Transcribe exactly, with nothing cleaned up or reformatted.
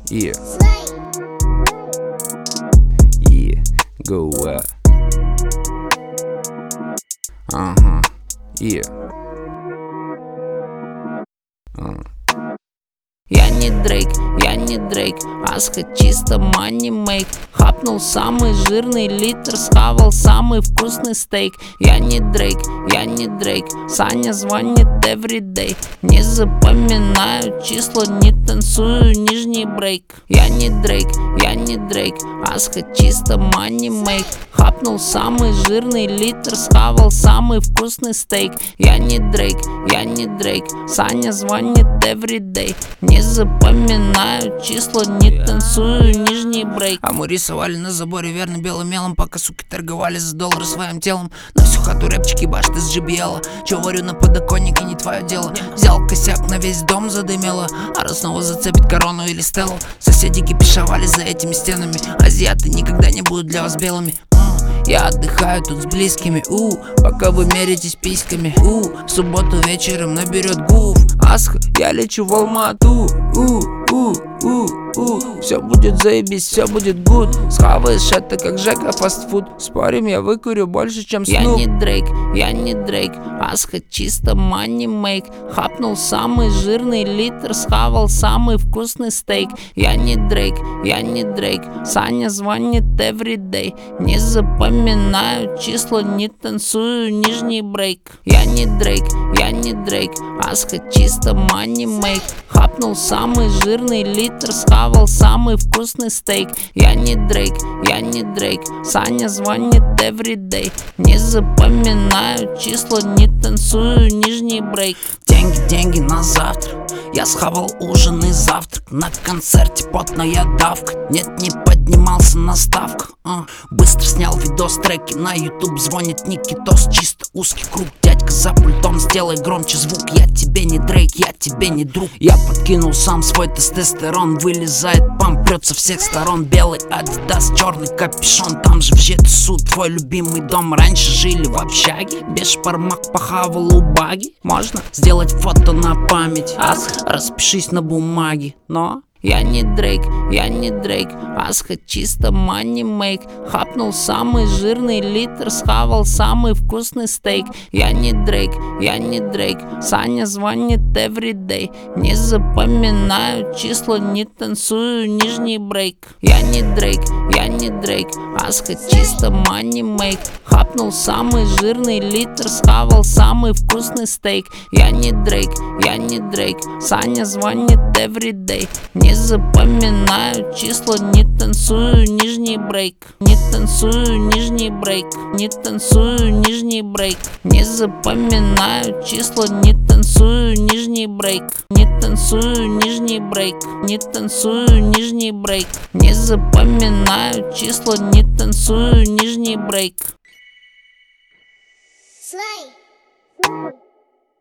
Yeah. Yeah. Go up. Uh-huh. Yeah. Uh. Я не Дрейк, я не Дрейк, Аска чисто money make. Хапнул самый жирный литр, схавал самый вкусный стейк. Я не Дрейк, я не Дрейк, Саня звонит everyday. Не запоминаю числа, не танцую нижний брейк. Я не Дрейк, я не Дрейк, Аска чисто money make. Хапнул самый жирный литр, схавал самый вкусный стейк. Я не Дрейк, я не Дрейк, Саня звонит everyday. Не запоминаю числа, не танцую нижний брейк. А мы рисовали на заборе верно белым мелом, пока суки торговали за доллары своим телом. На всю хату рэпчики башт из джи би эл. Чё варю на подоконнике, не твое дело. Взял косяк, на весь дом задымело. А раз снова зацепит корону или стеллу. Соседи кипишовали за этими стенами. Азиаты никогда не будут для вас белыми. Я отдыхаю тут с близкими, у, пока вы меритесь письками, у, в субботу вечером наберет гуф. Аска, я лечу в Алмату, у, у, у, у. Все будет заебись, все будет гуд. Схаваешь это как Жека фастфуд. Спорим, я выкурю больше, чем Снуп. Я не Дрейк, я не Дрейк, Аска чисто money make. Хапнул самый жирный литр, схавал самый вкусный стейк. Я не Дрейк, я не Дрейк, Саня звонит everyday. Не запоминаю числа, не танцую нижний брейк. Я не Дрейк, я не Дрейк, Аска чисто money make. Хапнул самый жирный литр, схавал самый вкусный стейк. Я не Дрейк, я не Дрейк, Саня звонит everyday. Не запоминаю числа, не танцую нижний брейк. Деньги, деньги на завтра. Я схавал ужин и завтрак. На концерте потная давка. Нет, не поднимался на ставках. uh. Быстро снял видос, треки на ютуб. Звонит Никитос, чисто узкий круг. Дядька за пультом, сделай громче звук. Я тебе не Дрейк, я тебе не друг. Я подкинул сам свой тестостерон. Вылезает памп, прет со всех сторон. Белый адидас, черный капюшон. Там же в Жетсу твой любимый дом. Раньше жили в общаге. Без шпармак похавал у баги. Можно сделать фото на память. Ас, распишись на бумаге. Но я не Дрейк, я не Дрейк, Аска чисто money make. Хапнул самый жирный литр, схавал самый вкусный стейк. Я не Дрейк, я не Дрейк, Саня звонит everyday. Не запоминаю числа, не танцую нижний брейк. Я не Дрейк, я не Дрейк, Аска чисто money make. Хапнул самый жирный литр, схавал самый вкусный стейк. Я не Дрейк, я не Дрейк, Саня звонит everyday. Не запоминаю числа, не танцую нижний брейк. Не танцую нижний брейк, не танцую нижний брейк. Не запоминаю числа, не танцую нижний брейк. Не танцую нижний брейк, не танцую нижний брейк. Не запоминаю числа, не танцую нижний брейк. Slay.